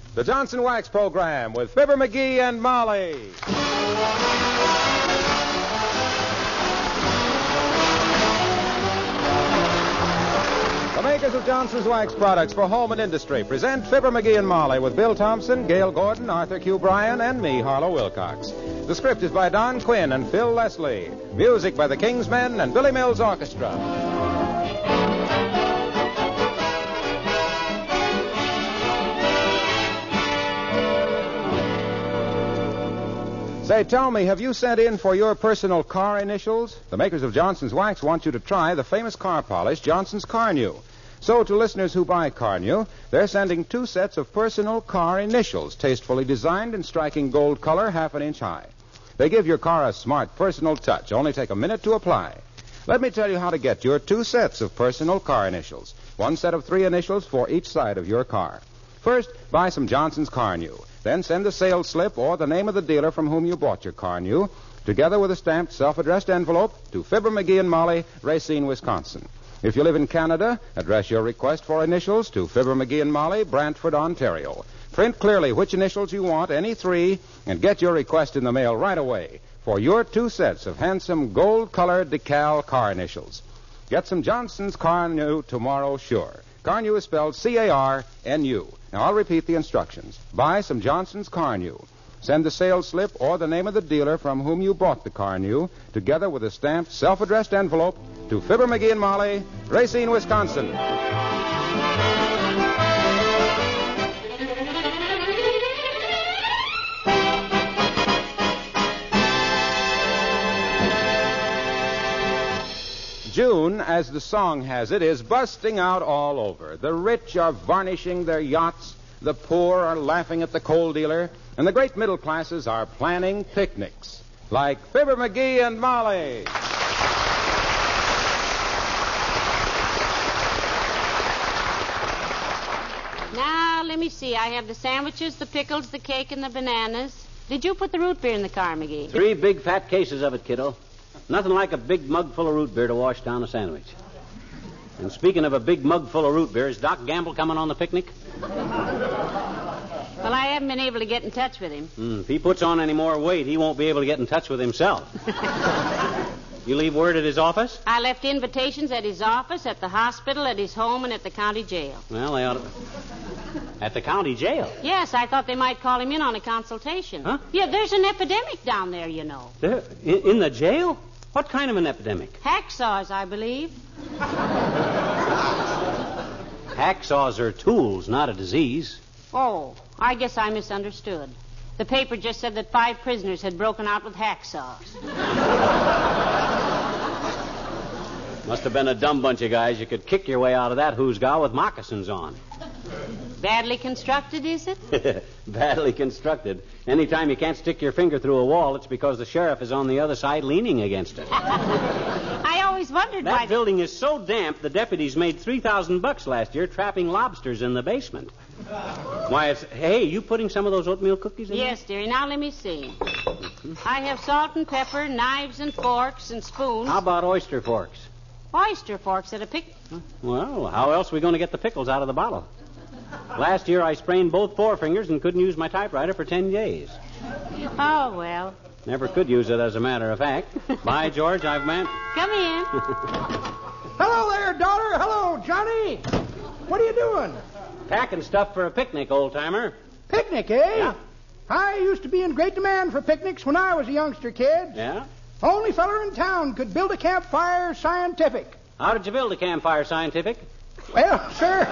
The Johnson Wax Program with Fibber McGee and Molly. The makers of Johnson's Wax products for home and industry present Fibber McGee and Molly with Bill Thompson, Gail Gordon, Arthur Q. Bryan, and me, Harlow Wilcox. The script is by Don Quinn and Phil Leslie. Music by the Kingsmen and Billy Mills Orchestra. Say, tell me, have you sent in for your personal car initials? The makers of Johnson's Wax want you to try the famous car polish, Johnson's Carnu. So, to listeners who buy Carnu, they're sending 2 sets of personal car initials, tastefully designed in striking gold color, half an inch high. They give your car a smart personal touch. Only take a minute to apply. Let me tell you how to get your 2 sets of personal car initials. 1 set of 3 initials for each side of your car. First, buy some Johnson's Carnu. Then send the sales slip or the name of the dealer from whom you bought your Carnu, together with a stamped, self-addressed envelope, to Fibber McGee and Molly, Racine, Wisconsin. If you live in Canada, address your request for initials to Fibber McGee and Molly, Brantford, Ontario. Print clearly which initials you want, any 3, and get your request in the mail right away for your 2 sets of handsome gold-colored decal car initials. Get some Johnson's Carnu tomorrow, sure. Carnu is spelled C-A-R-N-U. Now, I'll repeat the instructions. Buy some Johnson's Carnu. Send the sales slip or the name of the dealer from whom you bought the Carnu, together with a stamped, self-addressed envelope, to Fibber McGee and Molly, Racine, Wisconsin. June, as the song has it, is busting out all over. The rich are varnishing their yachts, the poor are laughing at the coal dealer, and the great middle classes are planning picnics, like Fibber McGee and Molly. Now, let me see. I have the sandwiches, the pickles, the cake, and the bananas. Did you put the root beer in the car, McGee? 3 big fat cases of it, kiddo. Nothing like a big mug full of root beer to wash down a sandwich. And speaking of a big mug full of root beer, is Doc Gamble coming on the picnic? Well, I haven't been able to get in touch with him. If he puts on any more weight, he won't be able to get in touch with himself. You leave word at his office? I left invitations at his office, at the hospital, at his home, and at the county jail. Well, they ought to... At the county jail? Yes, I thought they might call him in on a consultation. Huh? Yeah, there's an epidemic down there, you know. There? In the jail? What kind of an epidemic? Hacksaws, I believe. Hacksaws are tools, not a disease. Oh, I guess I misunderstood. The paper just said that 5 prisoners had broken out with hacksaws. Must have been a dumb bunch of guys. You could kick your way out of that hoosgow with moccasins on. Badly constructed, is it? Badly constructed. Anytime you can't stick your finger through a wall, it's because the sheriff is on the other side leaning against it. I always wondered why... That building is so damp, the deputies made $3,000 last year trapping lobsters in the basement. Why, it's... Hey, you putting some of those oatmeal cookies in Yes, dearie. Now, let me see. I have salt and pepper, knives and forks and spoons. How about oyster forks? Oyster forks at a pic... Well, how else are we going to get the pickles out of the bottle? Last year, I sprained both forefingers and couldn't use my typewriter for 10 days. Oh, well. Never could use it, as a matter of fact. Bye, George. I've meant... Come in. Hello there, daughter. Hello, Johnny. What are you doing? Packing stuff for a picnic, old-timer. Picnic, eh? Yeah. I used to be in great demand for picnics when I was a youngster kid. Yeah? Only feller in town could build a campfire scientific. How did you build a campfire scientific? Well, sir...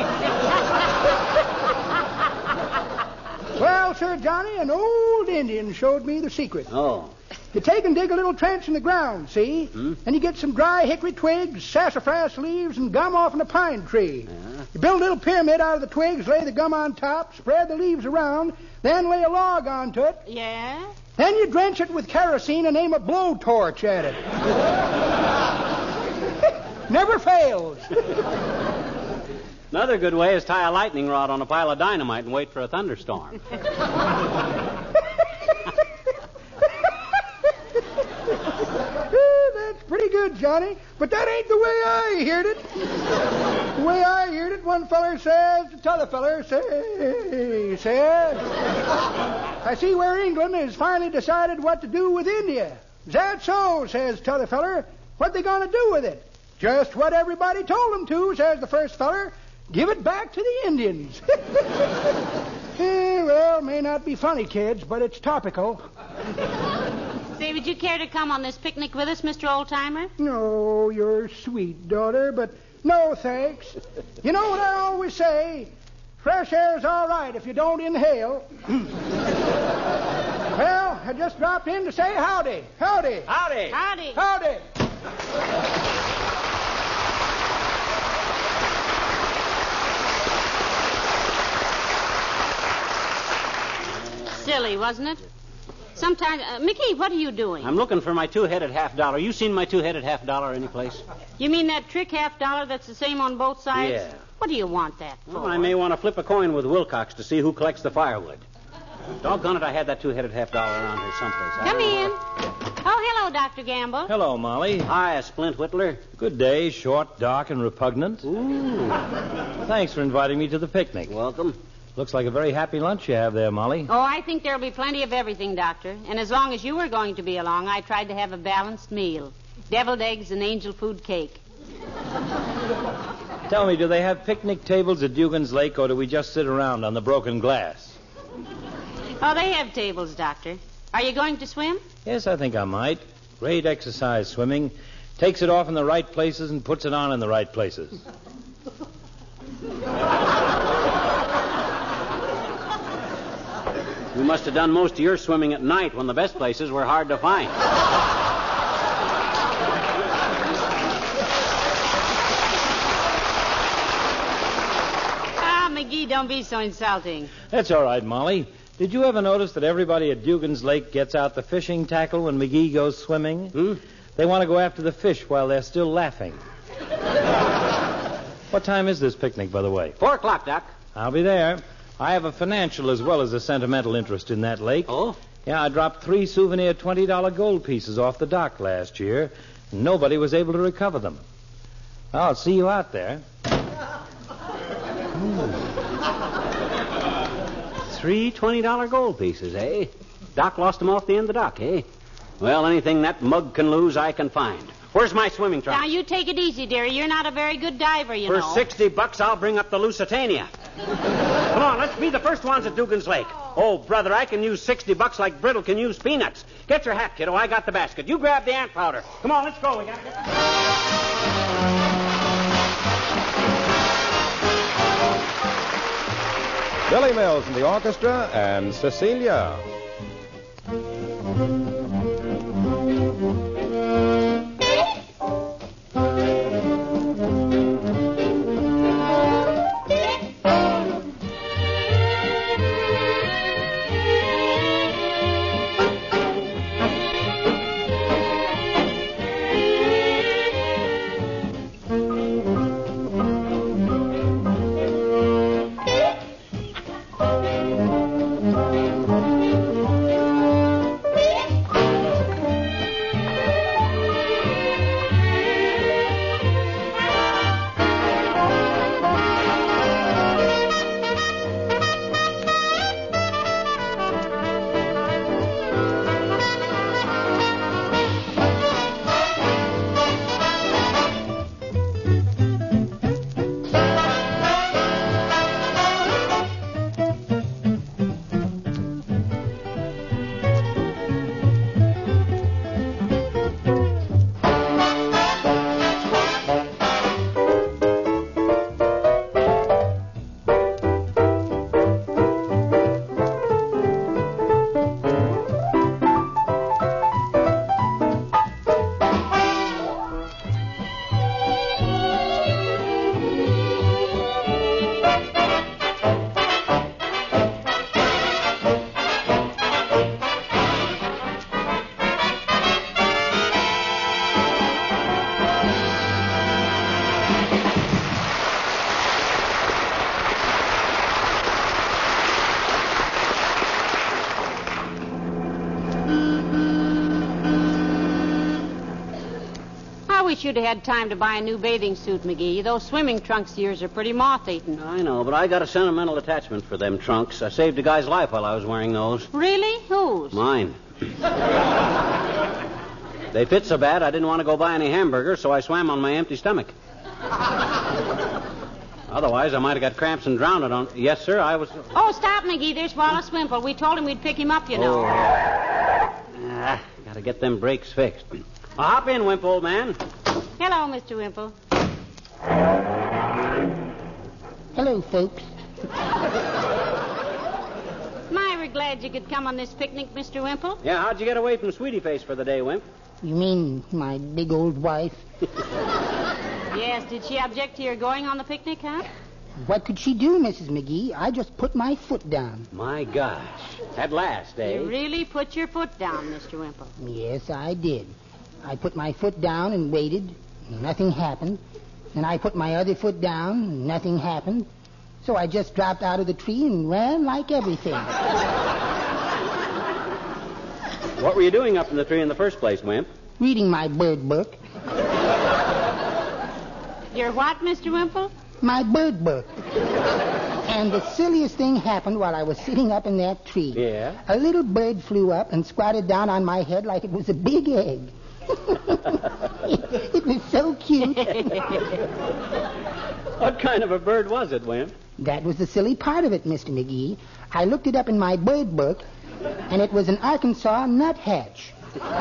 Well, sir, Johnny, an old Indian showed me the secret. Oh. You take and dig a little trench in the ground, see? And you get some dry hickory twigs, sassafras leaves, and gum off in a pine tree. Yeah. You build a little pyramid out of the twigs, lay the gum on top, spread the leaves around, then lay a log onto it. Yeah? Then you drench it with kerosene and aim a blowtorch at it. Never fails. Another good way is tie a lightning rod on a pile of dynamite and wait for a thunderstorm. That's pretty good, Johnny. But that ain't the way I heard it. The way I heard it, one feller says to t'other feller, says, I see where England has finally decided what to do with India. Is that so, says t'other feller. What they gonna do with it? Just what everybody told them to, says the first feller. Give it back to the Indians. Well, may not be funny, kids, but it's topical. Say, would you care to come on this picnic with us, Mr. Oldtimer? No, you're sweet, daughter, but no thanks. You know what I always say? Fresh air's all right if you don't inhale. Well, I just dropped in to say howdy. Howdy. Howdy. Howdy. Howdy. Silly, wasn't it? Sometimes... Mickey, what are you doing? I'm looking for my two-headed $half. You seen my two-headed $half anyplace? You mean that trick $half that's the same on both sides? Yeah. What do you want that for? Well, I may want to flip a coin with Wilcox to see who collects the firewood. Doggone it, I had that two-headed $half around here someplace. Come in. Oh, hello, Dr. Gamble. Hello, Molly. Hi, Splint Whittler. Good day, short, dark, and repugnant. Ooh. Thanks for inviting me to the picnic. Welcome. Looks like a very happy lunch you have there, Molly. Oh, I think there'll be plenty of everything, Doctor. And as long as you were going to be along, I tried to have a balanced meal. Deviled eggs and angel food cake. Tell me, do they have picnic tables at Dugan's Lake, or do we just sit around on the broken glass? Oh, they have tables, Doctor. Are you going to swim? Yes, I think I might. Great exercise, swimming. Takes it off in the right places and puts it on in the right places. You must have done most of your swimming at night when the best places were hard to find. McGee, don't be so insulting. That's all right, Molly. Did you ever notice that everybody at Dugan's Lake gets out the fishing tackle when McGee goes swimming? They want to go after the fish while they're still laughing. What time is this picnic, by the way? 4 o'clock, Doc. I'll be there. I have a financial as well as a sentimental interest in that lake. Oh? Yeah, I dropped 3 souvenir $20 gold pieces off the dock last year, and nobody was able to recover them. I'll see you out there. 3 $20 gold pieces, eh? Doc lost them off the end of the dock, eh? Well, anything that mug can lose, I can find. Where's my swimming trunks? Now, you take it easy, dearie. You're not a very good diver, you know. For $60, I'll bring up the Lusitania. Come on, let's be the first ones at Dugan's Lake. Oh, brother, I can use $60 like Brittle can use peanuts. Get your hat, kiddo. I got the basket. You grab the ant powder. Come on, let's go. We got Billy Mills in the orchestra and Cecilia. wish you'd have had time to buy a new bathing suit, McGee. Those swimming trunks of yours are pretty moth-eaten. I know, but I got a sentimental attachment for them trunks. I saved a guy's life while I was wearing those. Really? Whose? Mine. They fit so bad I didn't want to go buy any hamburgers, so I swam on my empty stomach. Otherwise, I might have got cramps and drowned on... Yes, sir, I was... Oh, stop, McGee. There's Wallace Wimple. We told him we'd pick him up, you know. Gotta get them brakes fixed. Hop in, Wimple, old man. Hello, Mr. Wimple. Hello, folks. My, we're glad you could come on this picnic, Mr. Wimple. Yeah, how'd you get away from Sweetie Face for the day, Wimp? You mean my big old wife? Yes, did she object to your going on the picnic, huh? What could she do, Mrs. McGee? I just put my foot down. My gosh. At last, eh? You really put your foot down, Mr. Wimple. Yes, I did. I put my foot down and waited. Nothing happened. Then I put my other foot down. Nothing happened. So I just dropped out of the tree and ran like everything. What were you doing up in the tree in the first place, Wimp? Reading my bird book. Your what, Mr. Wimple? My bird book. And the silliest thing happened while I was sitting up in that tree. Yeah? A little bird flew up and squatted down on my head like it was a big egg. It was so cute. What kind of a bird was it, Wimp? That was the silly part of it, Mr. McGee. I looked it up in my bird book, and it was an Arkansas nuthatch.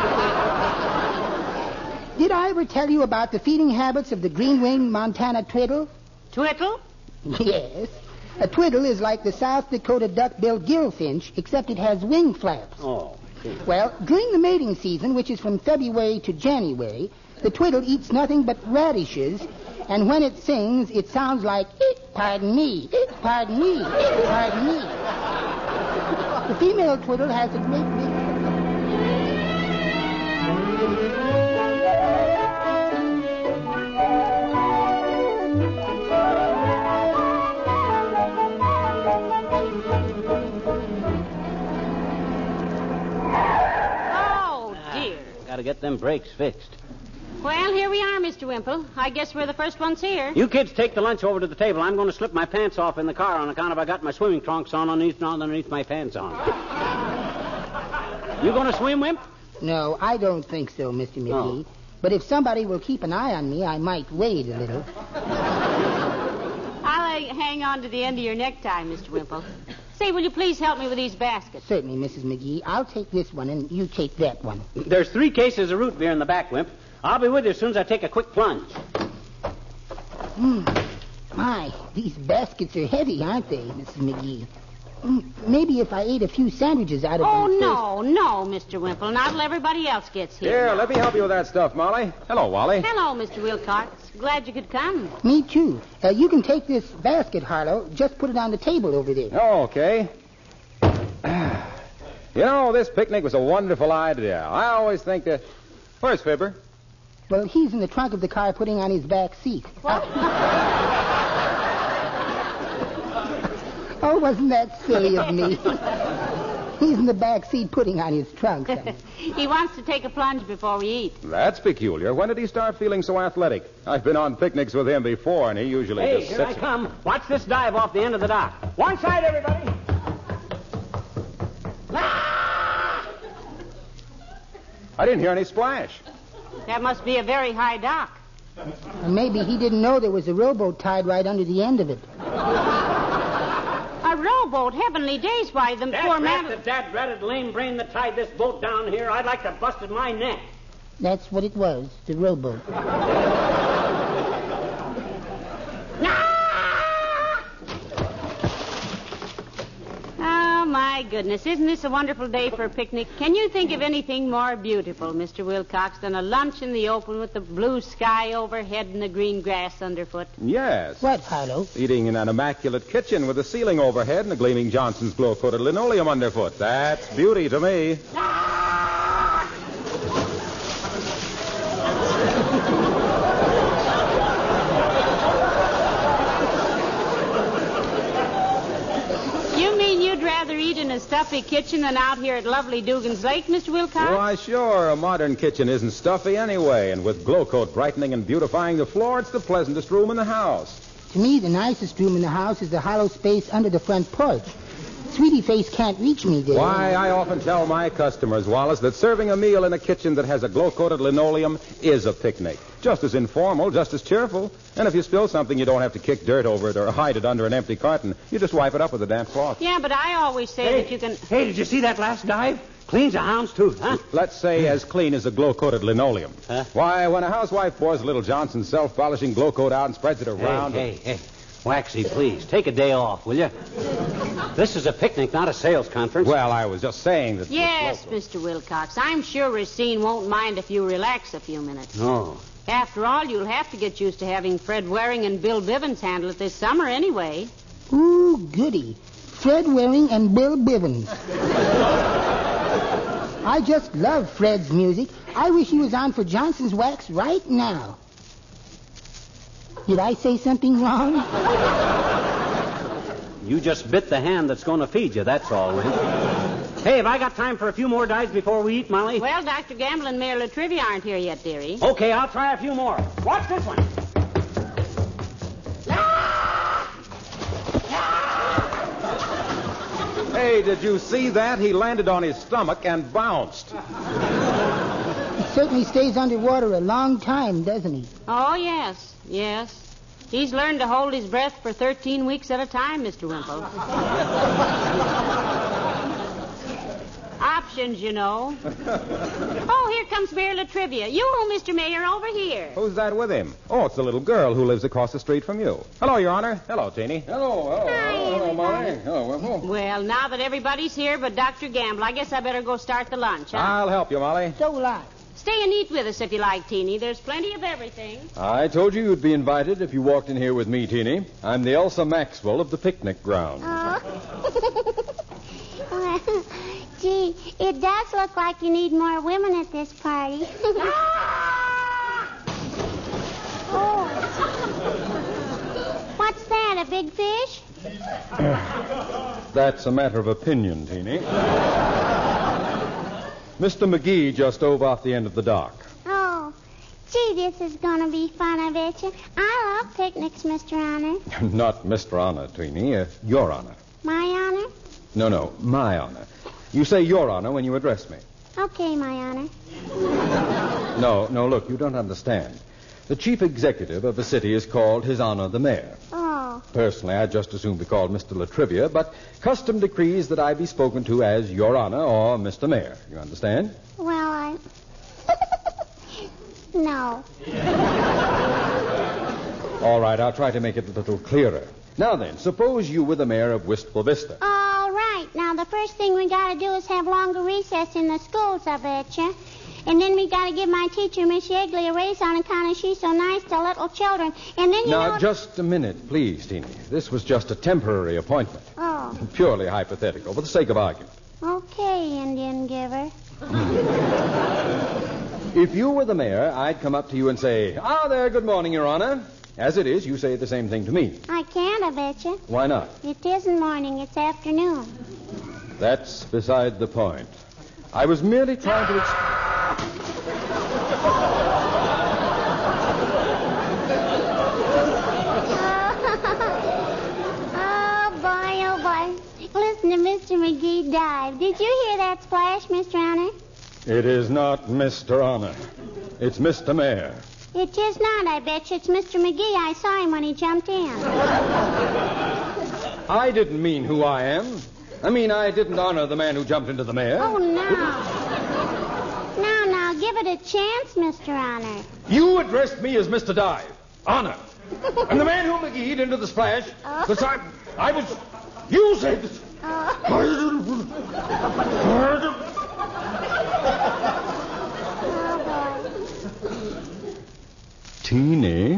Did I ever tell you about the feeding habits of the green-winged Montana twiddle? Twiddle? Yes. A twiddle is like the South Dakota duck-billed gillfinch, except it has wing flaps. Oh. Well, during the mating season, which is from February to January, the twiddle eats nothing but radishes, and when it sings, it sounds like, pardon me, pardon me, pardon me. The female twiddle has a great big... Gotta get them brakes fixed. Well, here we are, Mr. Wimple. I guess we're the first ones here. You kids take the lunch over to the table. I'm going to slip my pants off in the car on account of I got my swimming trunks on underneath my pants on. You going to swim, Wimp? No, I don't think so, Mr. McGee. Oh. But if somebody will keep an eye on me, I might wade a little. I'll hang on to the end of your necktie, Mr. Wimple. Say, will you please help me with these baskets? Certainly, Mrs. McGee. I'll take this one, and you take that one. There's 3 cases of root beer in the back, Wimp. I'll be with you as soon as I take a quick plunge. My, these baskets are heavy, aren't they, Mrs. McGee? Maybe if I ate a few sandwiches out of them first. No, Mr. Wimple. Not till everybody else gets here. Here, let me help you with that stuff, Molly. Hello, Wally. Hello, Mr. Wilcox. Glad you could come. Me too. You can take this basket, Harlow. Just put it on the table over there. Oh, okay. You know, this picnic was a wonderful idea. I always think that... Where's Fibber? Well, he's in the trunk of the car putting on his back seat. What? Oh, wasn't that silly of me? He's in the back seat putting on his trunk. He wants to take a plunge before we eat. That's peculiar. When did he start feeling so athletic? I've been on picnics with him before, and he usually Hey, just here sits... I come. Watch this dive off the end of the dock. One side, everybody. I didn't hear any splash. That must be a very high dock. Or maybe he didn't know there was a rowboat tied right under the end of it. A rowboat, heavenly days, why, them poor man... The dad-ratted lame brain that tied this boat down here, I'd like to busted my neck. That's what it was, the rowboat. Oh, my goodness. Isn't this a wonderful day for a picnic? Can you think of anything more beautiful, Mr. Wilcox, than a lunch in the open with the blue sky overhead and the green grass underfoot? Yes. What, Harlow? Eating in an immaculate kitchen with a ceiling overhead and a gleaming Johnson's glow-coated linoleum underfoot. That's beauty to me. rather eat in a stuffy kitchen than out here at lovely Dugan's Lake, Mr. Wilcox? Why, sure. A modern kitchen isn't stuffy anyway, and with Glow Coat brightening and beautifying the floor, it's the pleasantest room in the house. To me, the nicest room in the house is the hollow space under the front porch. Sweetie Face can't reach me there. Why, I often tell my customers, Wallace, that serving a meal in a kitchen that has a glow-coated linoleum is a picnic. Just as informal, just as cheerful. And if you spill something, you don't have to kick dirt over it or hide it under an empty carton. You just wipe it up with a damp cloth. Yeah, but I always say that you can... Hey, did you see that last dive? Cleans a hound's tooth, huh? Let's say as clean as a glow-coated linoleum. Huh? Why, when a housewife pours a little Johnson's self-polishing glow coat out and spreads it around... Hey. Waxy, please, take a day off, will you? This is a picnic, not a sales conference. Well, I was just saying that... Yes, Mr. Wilcox. I'm sure Racine won't mind if you relax a few minutes. No. After all, you'll have to get used to having Fred Waring and Bill Bivens handle it this summer anyway. Ooh, goody. Fred Waring and Bill Bivens. I just love Fred's music. I wish he was on for Johnson's Wax right now. Did I say something wrong? You just bit the hand that's going to feed you, that's all, Win. Hey, have I got time for a few more dives before we eat, Molly? Well, Dr. Gamble and Mayor Latrivia aren't here yet, dearie. Okay, I'll try a few more. Watch this one. Hey, did you see that? He landed on his stomach and bounced. He certainly stays underwater a long time, doesn't he? Oh, yes. He's learned to hold his breath for 13 weeks at a time, Mr. Wimple. Options, you know. Oh, here comes Mayor Latrivia. You, Mr. Mayor, over here. Who's that with him? Oh, it's the little girl who lives across the street from you. Hello, Your Honor. Hello, Teeny. Hello, Molly. Hello, Wimple. Well, now that everybody's here but Dr. Gamble, I guess I better go start the lunch, huh? I'll help you, Molly. So will I. Stay and eat with us if you like, Teeny. There's plenty of everything. I told you you'd be invited if you walked in here with me, Teeny. I'm the Elsa Maxwell of the picnic ground. Well, gee, it does look like you need more women at this party. Oh. What's that, a big fish? That's a matter of opinion, Teeny. Mr. McGee just dove off the end of the dock. Oh, gee, this is going to be fun, I bet you. I love picnics, Mr. Honor. Not Mr. Honor, Teeny. Your Honor. My honor? No, my honor. You say Your Honor when you address me. Okay, my honor. No, look, you don't understand. The chief executive of the city is called His Honor the Mayor. Oh. Personally, I'd just as soon be called Mr. Latrivia, but custom decrees that I be spoken to as Your Honor or Mr. Mayor. You understand? Well, No. All right, I'll try to make it a little clearer. Now then, suppose you were the mayor of Wistful Vista. All right. Now, the first thing we got to do is have longer recess in the schools, I betcha. And then we got to give my teacher, Miss Yegley, a raise on account of she's so nice to little children. And then, Now, just a minute, please, Teeny. This was just a temporary appointment. Oh. Purely hypothetical, for the sake of argument. Okay, Indian giver. If you were the mayor, I'd come up to you and say, "Ah, there, good morning, Your Honor." As it is, you say the same thing to me. I can't, I betcha. Why not? It isn't morning, it's afternoon. That's beside the point. I was merely trying to... Oh, boy. Listen to Mr. McGee dive. Did you hear that splash, Mr. Honor? It is not Mr. Honor. It's Mr. Mayor. It is not, I bet you. It's Mr. McGee. I saw him when he jumped in. I didn't mean who I am. I mean, I didn't honor the man who jumped into the mayor. Oh, no. Now, give it a chance, Mr. Honor. You addressed me as Mr. Dive. Honor. I'm the man who McGee'd into the splash. Because I was... You said... Teeny?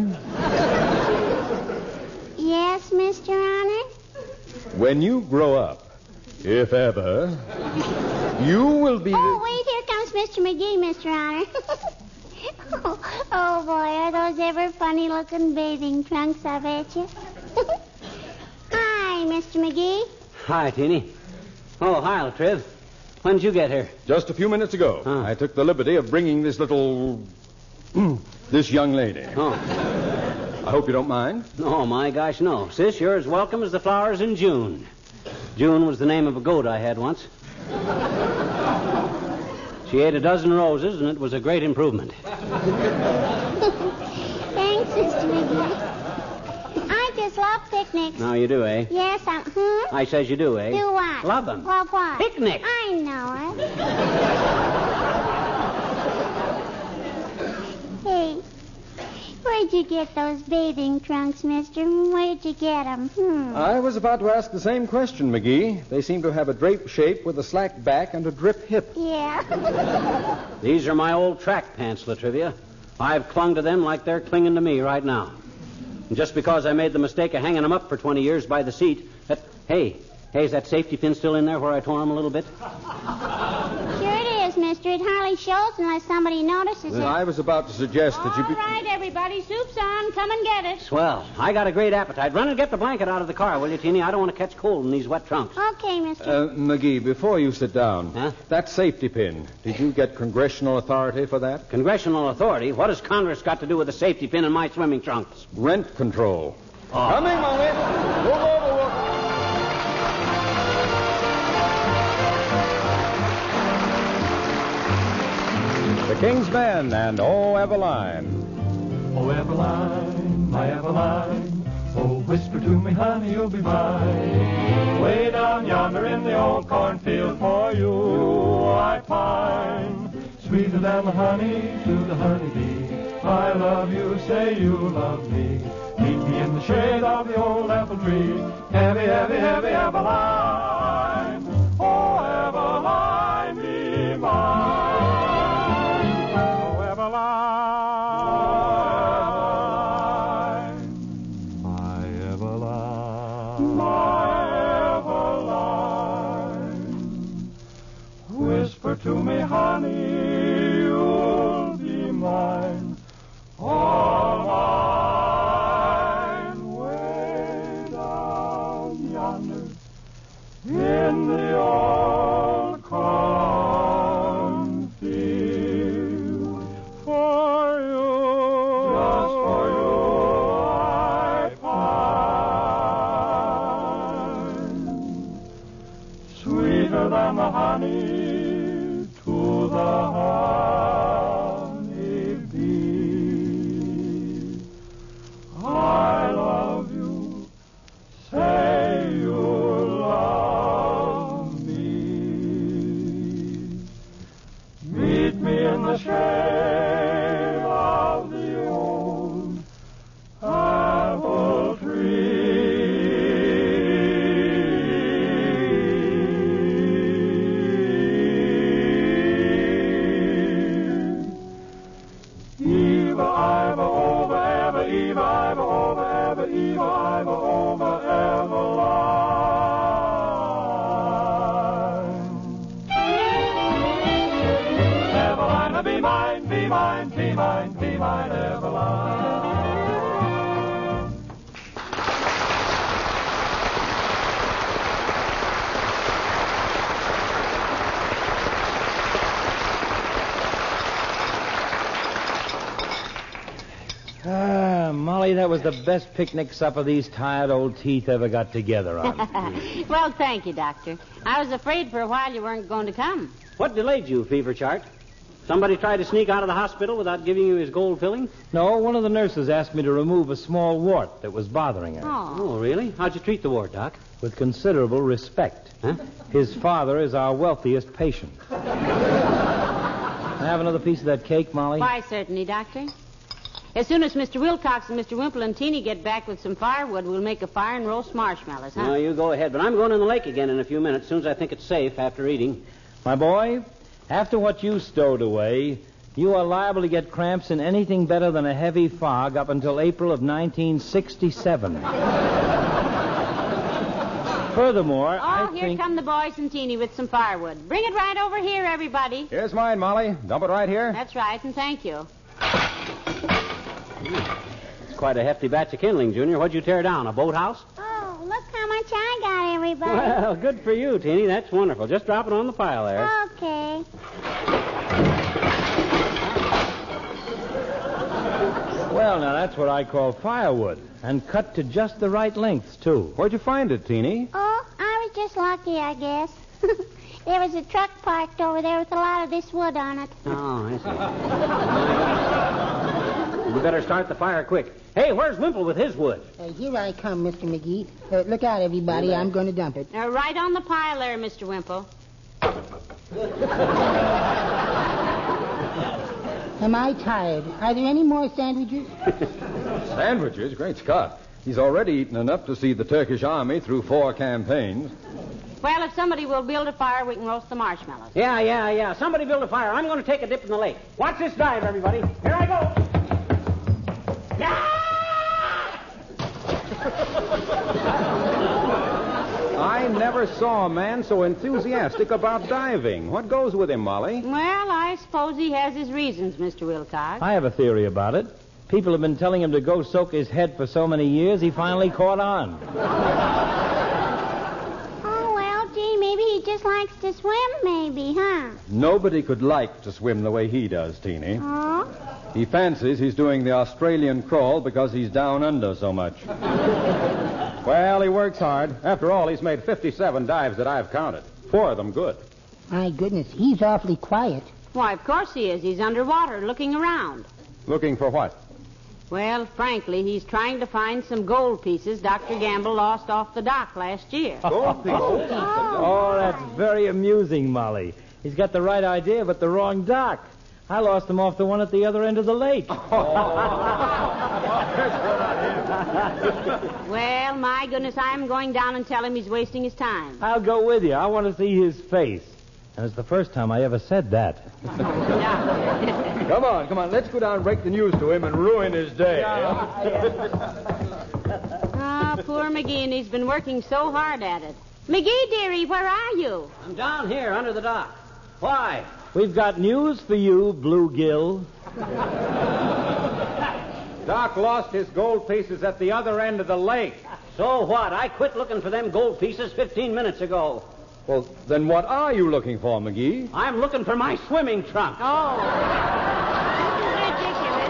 Yes, Mr. Honor? When you grow up, if ever, you will be... Oh, wait, here comes Mr. McGee, Mr. Honor. Oh, boy, are those ever funny-looking bathing trunks, I bet you. Hi, Mr. McGee. Hi, Teeny. Oh, hi, Latriv. When did you get here? Just a few minutes ago. Huh. I took the liberty of bringing this little... this young lady. Oh. I hope you don't mind. Oh, my gosh, no. Sis, you're as welcome as the flowers in June. June was the name of a goat I had once. She ate a dozen roses, and it was a great improvement. Thanks, Mr. McGee. I just love picnics. No, you do, eh? Yes, I says you do, eh? Do what? Love them. Love what? Picnic. I know it. Hey, where'd you get those bathing trunks, mister? Where'd you get them? I was about to ask the same question, McGee. They seem to have a drape shape with a slack back and a drip hip. Yeah. These are my old track pants, Latrivia. I've clung to them like they're clinging to me right now. And just because I made the mistake of hanging them up for 20 years by the seat, Hey, is that safety pin still in there where I tore them a little bit? Sure it is, mister. It hardly shows unless somebody notices it. I was about to suggest that you... All right, everybody, soup's on. Come and get it. Swell. I got a great appetite. Run and get the blanket out of the car, will you, Teeny? I don't want to catch cold in these wet trunks. Okay, mister. McGee, before you sit down, Huh? that safety pin, did you get congressional authority for that? Congressional authority? What has Congress got to do with the safety pin in my swimming trunks? Rent control. Oh. Coming, Molly. Move over. The King's Men and Oh, Eveline. Oh, Eveline, my Eveline, oh, whisper to me, honey, you'll be mine. Way down yonder in the old cornfield for you I pine. Sweeter than the honey to the honeybee. I love you, say you love me. Meet me in the shade of the old apple tree. Heavy, heavy, heavy Eveline. Oh, Eveline, be mine. Oh, Eveline. My Eveline. My Eveline. Whisper to me, honey, you'll be mine. All mine. Way down yonder in the old cornfield. For you. Just for you I pine. Sweeter than the honey to the honeybee. I love you. Say you love me. Meet me in the shade of the old apple tree. Eva, Iva, over, Eva, Eva, Iva, over, Eva, Eva, Iva, over, Eveline. Eveline, be mine, be mine, be mine, be mine, Eveline. Molly, that was the best picnic supper these tired old teeth ever got together on. Well, thank you, Doctor. I was afraid for a while you weren't going to come. What delayed you, Fever Chart? Somebody tried to sneak out of the hospital without giving you his gold filling? No, one of the nurses asked me to remove a small wart that was bothering her. Oh, really? How'd you treat the wart, Doc? With considerable respect. Huh? His father is our wealthiest patient. Can I have another piece of that cake, Molly? Why, certainly, Doctor. As soon as Mr. Wilcox and Mr. Wimple and Teeny get back with some firewood, we'll make a fire and roast marshmallows, huh? No, you go ahead. But I'm going in the lake again in a few minutes, as soon as I think it's safe after eating. My boy, after what you stowed away, you are liable to get cramps in anything better than a heavy fog up until April of 1967. Furthermore, I here think... come the boys and Teeny with some firewood. Bring it right over here, everybody. Here's mine, Molly. Dump it right here. That's right, and thank you. It's quite a hefty batch of kindling, Junior. What'd you tear down, a boathouse? Oh, look how much I got Bye, everybody. Well, good for you, Teeny. That's wonderful. Just drop it on the pile there. Okay. Well, now, that's what I call firewood. And cut to just the right lengths, too. Where'd you find it, Teeny? Oh, I was just lucky, I guess. There was a truck parked over there with a lot of this wood on it. Oh, I see. We better start the fire quick. Hey, where's Wimple with his wood? Here I come, Mr. McGee. Look out, everybody. I'm going to dump it. Right on the pile there, Mr. Wimple. Am I tired? Are there any more sandwiches? Sandwiches? Great Scott. He's already eaten enough to see the Turkish army through 4 campaigns. Well, if somebody will build a fire, we can roast the marshmallows. Yeah. Somebody build a fire. I'm going to take a dip in the lake. Watch this dive, everybody. Here I go. I never saw a man so enthusiastic about diving. What goes with him, Molly? Well, I suppose he has his reasons, Mr. Wilcox. I have a theory about it. People have been telling him to go soak his head for so many years, he finally caught on. Oh, well, gee, maybe he just likes to swim, maybe, huh? Nobody could like to swim the way he does, Teeny. Oh? He fancies he's doing the Australian crawl because he's down under so much. Well, he works hard. After all, he's made 57 dives that I've counted. 4 of them good. My goodness, he's awfully quiet. Why, of course he is. He's underwater, looking around. Looking for what? Well, frankly, he's trying to find some gold pieces Dr. Gamble lost off the dock last year. Gold pieces? Oh, that's very amusing, Molly. He's got the right idea, but the wrong dock. I lost him off the one at the other end of the lake. Well, my goodness, I'm going down and tell him he's wasting his time. I'll go with you. I want to see his face. And it's the first time I ever said that. Come on. Let's go down and break the news to him and ruin his day. Ah, poor McGee, and he's been working so hard at it. McGee, dearie, where are you? I'm down here under the dock. Why? We've got news for you, Bluegill. Doc lost his gold pieces at the other end of the lake. So what? I quit looking for them gold pieces 15 minutes ago. Well, then what are you looking for, McGee? I'm looking for my swimming trunk. Oh. Ridiculous.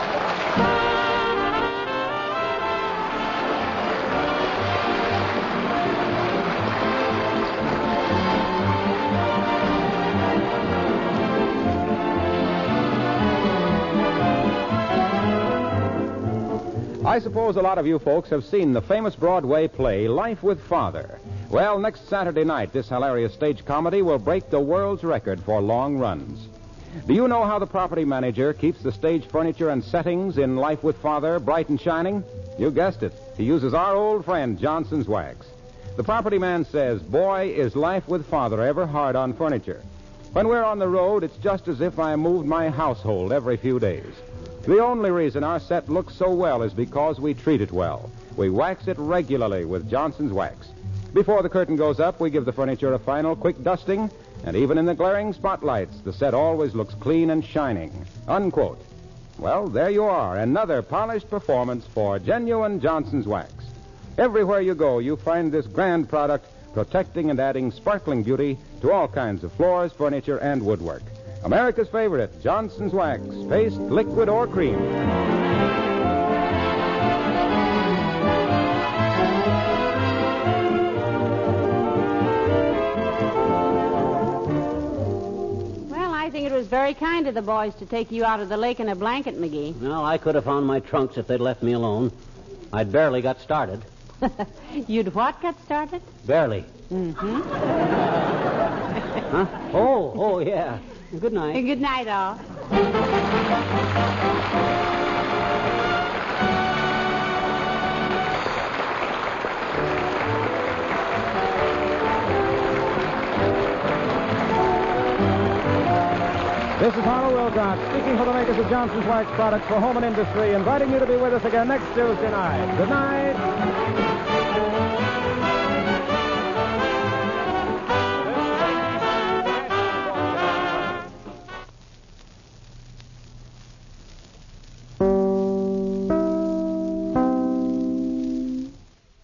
I suppose a lot of you folks have seen the famous Broadway play, Life with Father. Well, next Saturday night, this hilarious stage comedy will break the world's record for long runs. Do you know how the property manager keeps the stage furniture and settings in Life with Father bright and shining? You guessed it. He uses our old friend Johnson's Wax. The property man says, boy, is Life with Father ever hard on furniture. When we're on the road, it's just as if I moved my household every few days. The only reason our set looks so well is because we treat it well. We wax it regularly with Johnson's Wax. Before the curtain goes up, we give the furniture a final quick dusting, and even in the glaring spotlights, the set always looks clean and shining. Unquote. Well, there you are, another polished performance for genuine Johnson's Wax. Everywhere you go, you find this grand product protecting and adding sparkling beauty to all kinds of floors, furniture, and woodwork. America's favorite, Johnson's Wax, paste, liquid, or cream. Well, I think it was very kind of the boys to take you out of the lake in a blanket, McGee. Well, I could have found my trunks if they'd left me alone. I'd barely got started. You'd what got started? Barely. Mm-hmm. Huh? Oh, yeah. Good night. Good night, all. This is Harlow Wilcox, speaking for the makers of Johnson's Wax products for home and industry, inviting you to be with us again next Tuesday night. Good night.